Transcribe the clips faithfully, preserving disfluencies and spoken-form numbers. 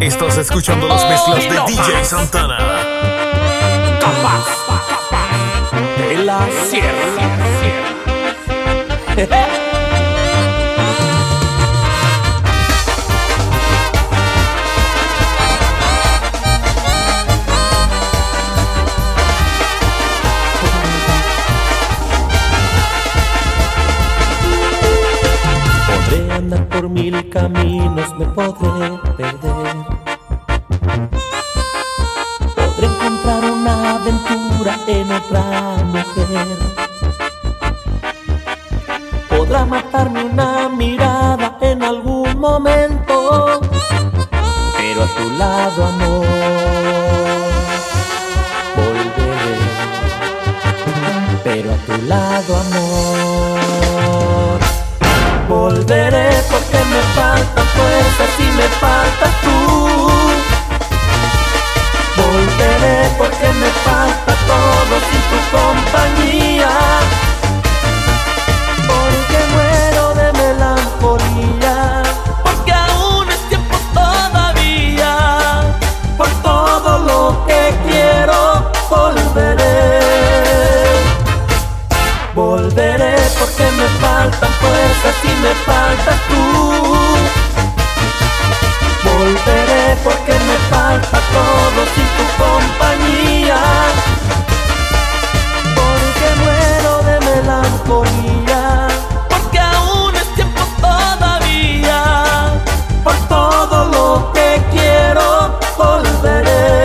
Estás escuchando las mezclas de D J Santana. Capaz de la sierra. Podré andar por mil caminos, me podré perder. Podré encontrar una aventura en otra mujer. Podrá matarme una mirada en algún momento, pero a tu lado, amor, volveré. Pero a tu lado, amor, volveré, porque me faltan fuerzas y me faltas tú. Volveré porque me falta todo sin tu compañía. Porque muero de melancolía, porque aún es tiempo todavía. Por todo lo que quiero volveré. Volveré porque me faltan fuerzas y me faltas tú. Volveré porque me falta todo sin tu compañía. Porque muero de melancolía, porque aún es tiempo todavía. Por todo lo que quiero volveré.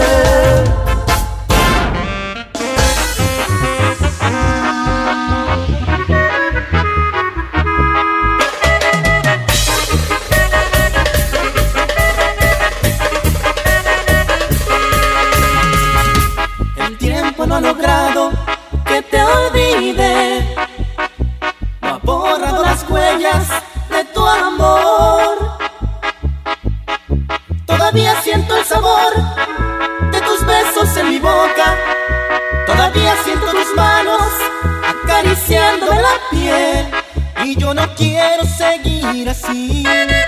No ha logrado que te olvide, no ha borrado las huellas de tu amor. Todavía siento el sabor de tus besos en mi boca, todavía siento tus manos acariciándome la piel. Y yo no quiero seguir así,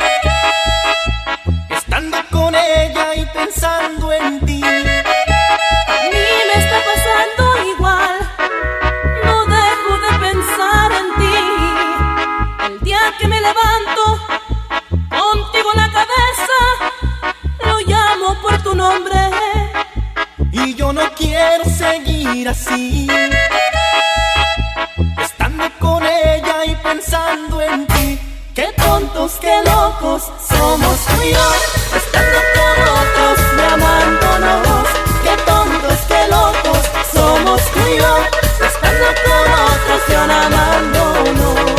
estando con ella y pensando en ti. Que me levanto contigo en la cabeza, lo llamo por tu nombre. Y yo no quiero seguir así, estando con ella y pensando en ti. Qué tontos, qué locos somos tú y yo, estando con otros y amándonos. Qué tontos, qué locos somos tú y yo, estando con otros y amándonos.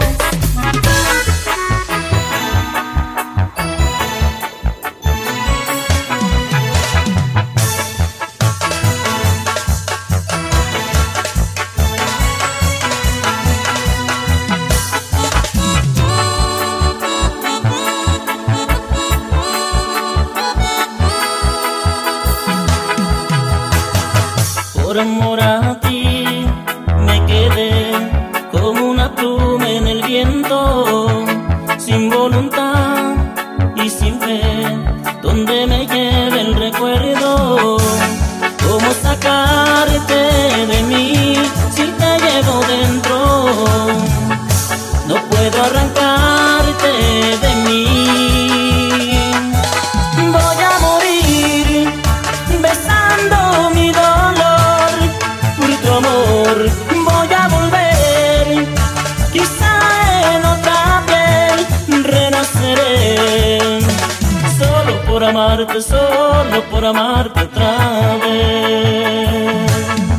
Por amor a ti me quedé como una pluma en el viento, sin voluntad y sin fe, donde me lleve el recuerdo. ¿Cómo sacarte de mí si te llevo dentro? No puedo arrancarte de mí. Voy a morir besando mi dolor por tu amor. Voy a volver, quizá en otra piel renaceré. Solo por amarte, solo por amarte otra vez.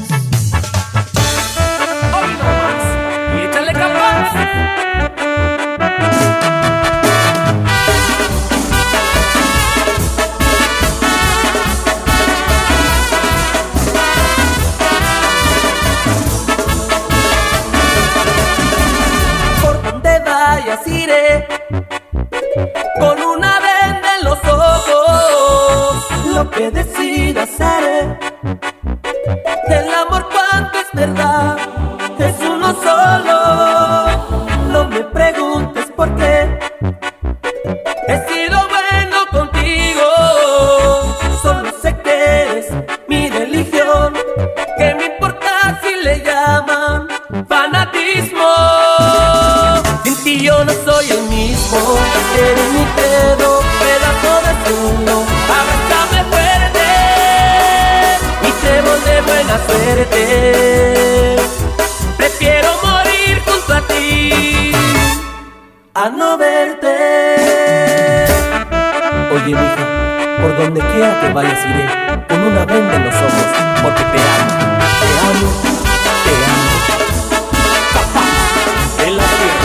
Hoy no más, y échale capaz. Iré con una venda en los ojos. Lo que decidas haré. El amor, cuánto es verdad, es uno solo. No me preguntes por qué. He sido bueno contigo, soy el mismo. Eres mi credo, pedazo de cielo. Abrázame fuerte, Mi trébol de buena suerte. prefiero morir junto a ti A no verte. Oye, mija, por donde quiera que vayas iré, con una venda en los ojos, porque te amo, te amo, te amo. Capaz de la tierra.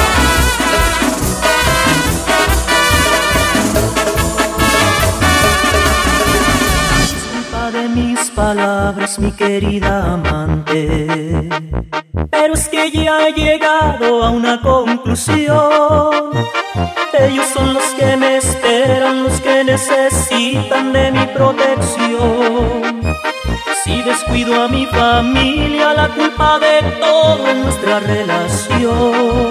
Disculpa de mis palabras, mi querida amante, pero es que ya he llegado a una conclusión. Ellos son los que me esperan, los que necesitan de mi protección. Si descuido a mi familia, la culpa de todo es nuestra relación.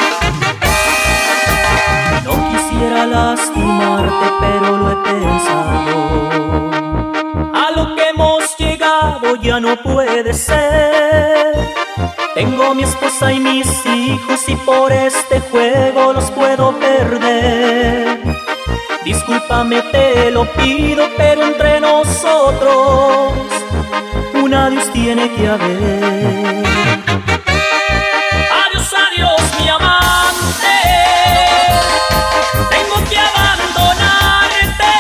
No quisiera lastimarte, pero lo he pensado. A lo que hemos llegado ya no puede ser. Tengo mi esposa y mis hijos y por este juego los puedo perder. Discúlpame, te lo pido, pero entre nosotros un adiós tiene que haber. Adiós, adiós, mi amante. Tengo que abandonarte.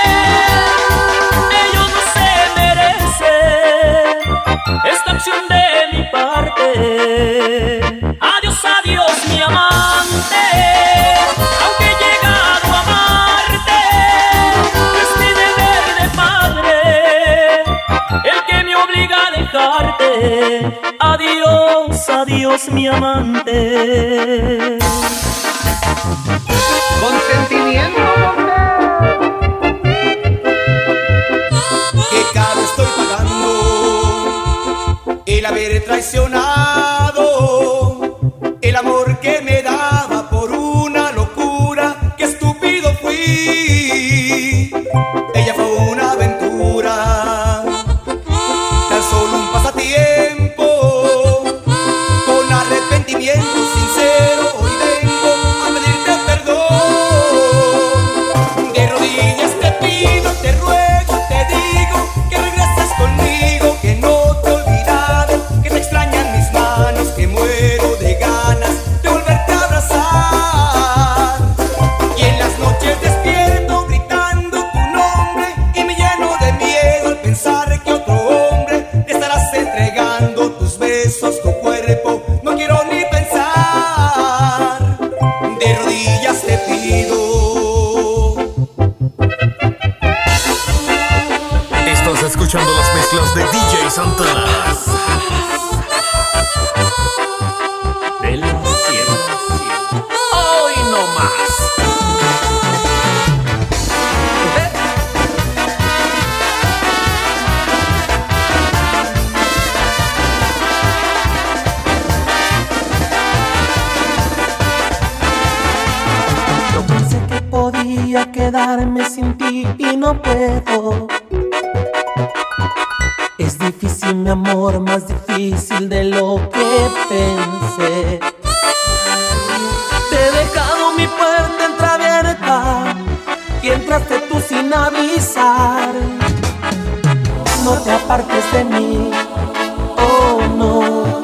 Ellos no se merecen esta acción de mi parte. Adiós, adiós, mi amante. Aunque he llegado a amarte, es mi deber de padre el que me obliga a dejarte. Adiós, adiós, mi amante. Consentimiento. Qué caro estoy pagando el haber traicionado el amor que me daba por una locura. Qué estúpido fui. Ella fue una aventura, tan solo un pasatiempo. Con arrepentimiento sincero hoy vengo a pedirte perdón. De rodillas te pido, te ruego, te digo que regreses conmigo, que no te he olvidado, que te extrañan mis manos, que muero de ganas de volverte a abrazar. Y en las noches despierto gritando tu nombre y me lleno de miedo al pensar que otro hombre le estarás entregando tus besos, tu cuerpo. No quiero ni pensar. De rodillas te pido. Estás escuchando las mezclas de D J Santana. De la sierra. Hoy no más. Yo pensé que podía quedarme sin ti y no puedo. Es difícil, mi amor, más difícil de lo que pensé. Te he dejado mi puerta entreabierta y entraste tú sin avisar. No te apartes de mí, oh no.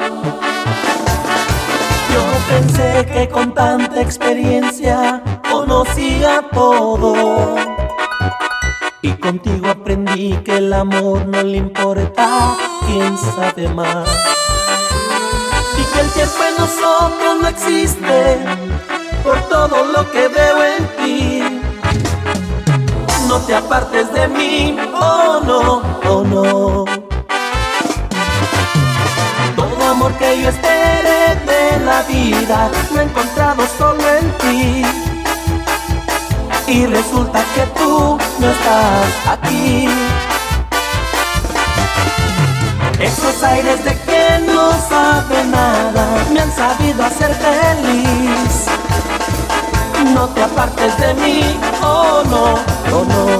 Yo pensé que con tanta experiencia conocía todo, y contigo aprendí que el amor no le importa quién sabe más, y que el tiempo en nosotros no existe por todo lo que veo en ti. No te apartes de mí, oh no, oh no. Todo amor que yo esperé de la vida lo he encontrado solo en ti, y resulta que tú no estás aquí. Esos aires de quien no sabe nada me han sabido hacer feliz. No te apartes de mí, oh no, oh no.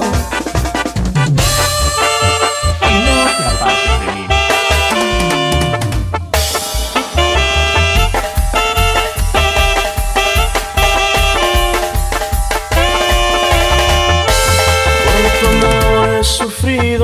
Y no te apartes de mí.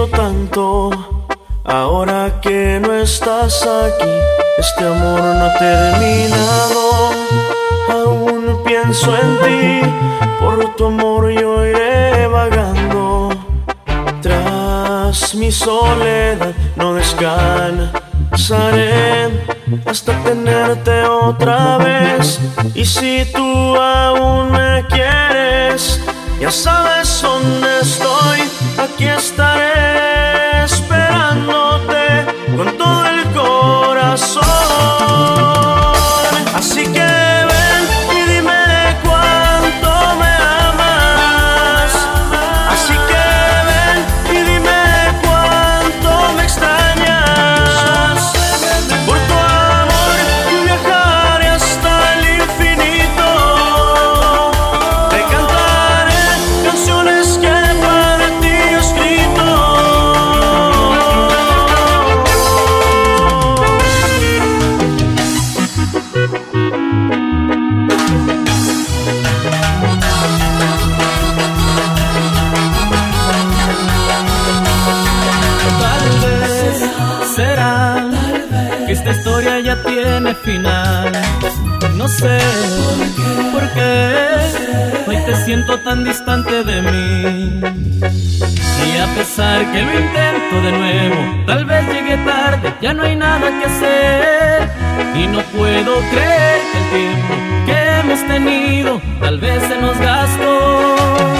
querido tanto. Ahora que no estás aquí, este amor no ha terminado. Aún pienso en ti, por tu amor yo iré vagando. Tras mi soledad no descansaré hasta tenerte otra vez. Y si tú aún me quieres, ya sabes dónde estoy. Aquí estaré esperándote con todo el corazón. Así que ven y dime cuánto me amas. Así que ven y dime cuánto me extrañas. Por tu amor yo viajaré hasta el infinito. Te cantaré canciones que para ti he escrito. Será que esta historia ya tiene final. No sé por qué hoy te siento tan distante de mí. Y a pesar que lo intento de nuevo, tal vez llegue tarde, ya no hay nada que hacer. Y no puedo creer que el tiempo que hemos tenido tal vez se nos gastó.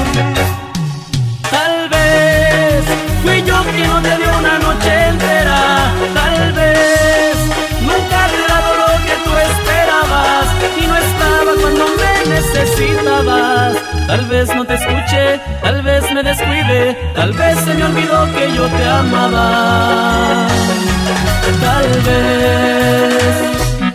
Tal vez fui yo quien no te dio una noche entera. Tal vez nunca te he dado lo que tú esperabas y no estaba cuando me necesitabas. Tal vez no te escuché, tal vez me descuide, tal vez se me olvidó que yo te amaba. Tal vez.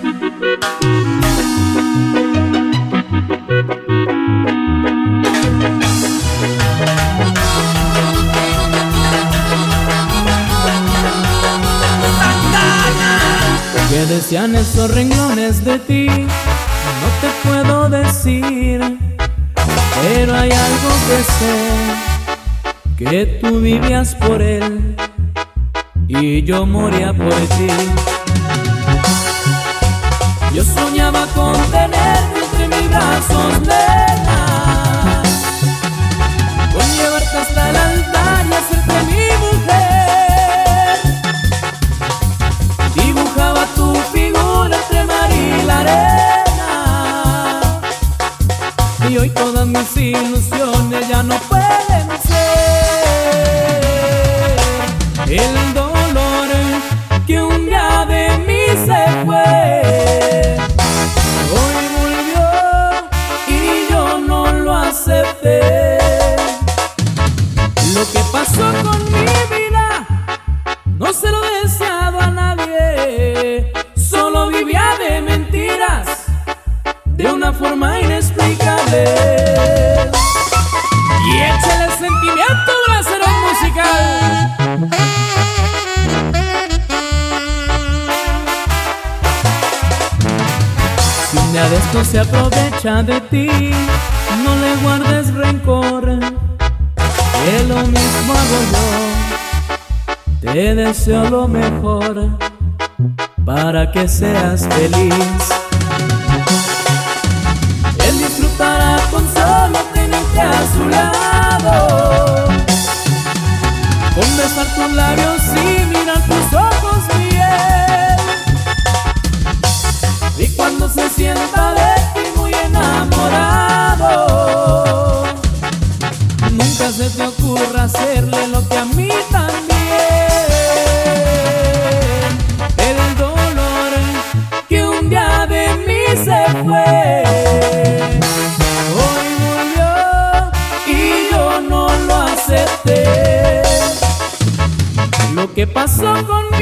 ¿Qué decían esos renglones de ti? No te puedo decir, pero hay algo que sé, que tú vivías por él y yo moría por ti. Yo soñaba con tenerte entre mis brazos, nena, con llevarte hasta el altar y hacerte mi mujer. Dibujaba tu figura entre mar y la arena, y hoy todas mis ilusiones ya no pueden ser. El dolor que un día de mí se fue, hoy volvió y yo no lo acepté. Lo que pasó con mi vida no se lo he deseado a nadie, solo vivía de mentiras de una forma inexplicable. Y échale el sentimiento bracero musical. Si un día de esto se aprovecha de ti, no le guardes rencor, que lo mismo hago yo. Te deseo lo mejor para que seas feliz. Él disfrutará con solo tenerte a su lado, con besar tus labios y mirar tus ojos miel. Y cuando se sienta de ti muy enamorado, nunca se te ocurra hacerle lo que a mí también. El dolor que un día de mí se fue, hoy volvió y yo no lo acepté. Lo que pasó conmigo